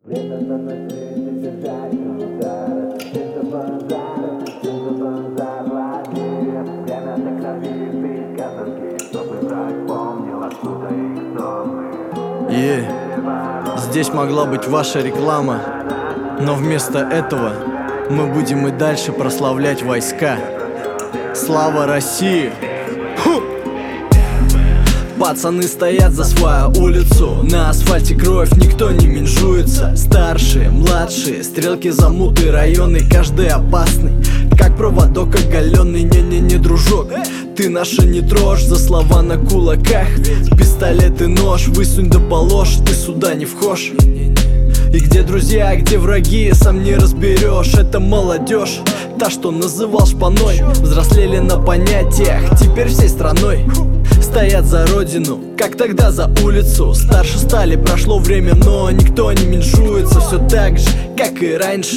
Время наносить и держать удар. Ты за базар, ты за базар, ладно. Время до крови бить казанки, чтобы враг помнил, откуда и кто мы. Здесь могла быть ваша реклама, но вместо этого мы будем и дальше прославлять войска. Слава России! Фу! Пацаны стоят за свою улицу, на асфальте кровь, никто не менжуется. Старшие, младшие, стрелки замуты, районы каждый опасный, как проводок оголенный. Не-не-не, дружок, ты наша не трожь, за слова на кулаках, пистолет и нож, высунь да положь, ты сюда не вхож. И где друзья, где враги, сам не разберешь. Это молодежь, та, что называл шпаной. Взрослели на понятиях, теперь всей страной стоят за родину, как тогда за улицу. Старше стали, прошло время, но никто не меньшуется. Все так же, как и раньше.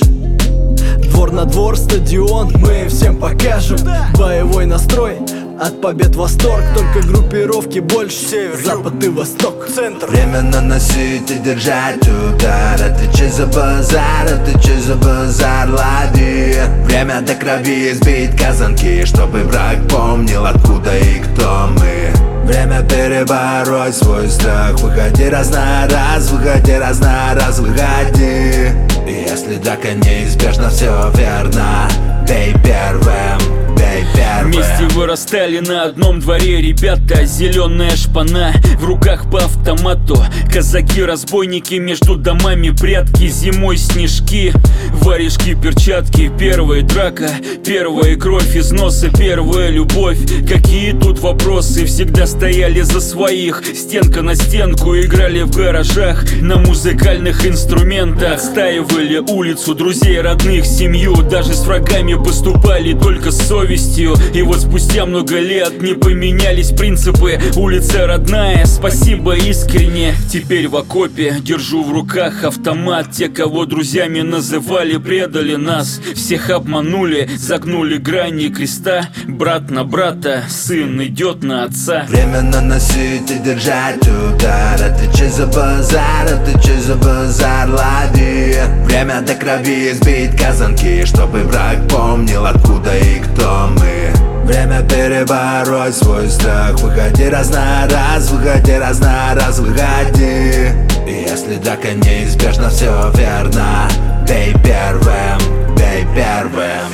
Двор на двор, стадион, мы всем покажем. Боевой настрой, от побед восторг. Только группировки больше, север, запад и восток, центр. Время наносить и держать удар. Отвечай за базар, отвечай за базар, лади. Время до крови избить казанки, чтобы враг помнил, откуда и кто мы. Время перебороть свой страх. Выходи раз на раз, выходи раз на раз, выходи. И если так и неизбежно все верно, бей первым, бей первым. Вместе вырастали на одном дворе ребята. Зеленая шпана, в руках по автомату. Казаки-разбойники, между домами прятки. Зимой снежки, варежки, перчатки. Первая драка, первая кровь из носа, первая любовь. Какие тут вопросы, всегда стояли за своих. Стенка на стенку, играли в гаражах на музыкальных инструментах. Отстаивали улицу, друзей, родных, семью. Даже с врагами поступали только с совестью. И вот спустя много лет не поменялись принципы. Улица родная, спасибо искренне. Теперь в окопе держу в руках автомат. Те, кого друзьями называли, предали нас. Всех обманули, загнули грани креста. Брат на брата, сын идет на отца. Время наносить и держать удар. Отвечай за базар, отвечай за базар, лади. Время до крови избить казанки, чтобы враг помнил, откуда и кто мы. Время перебороть свой страх. Выходи раз на раз, выходи раз на раз, выходи. И если так и неизбежно все верно, бей первым, бей первым.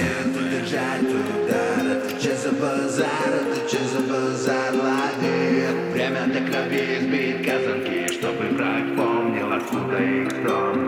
Отвечай за базар, отвечай за базар, лади. Время до крови избить казанки, чтобы враг помнил, откуда и кто мы.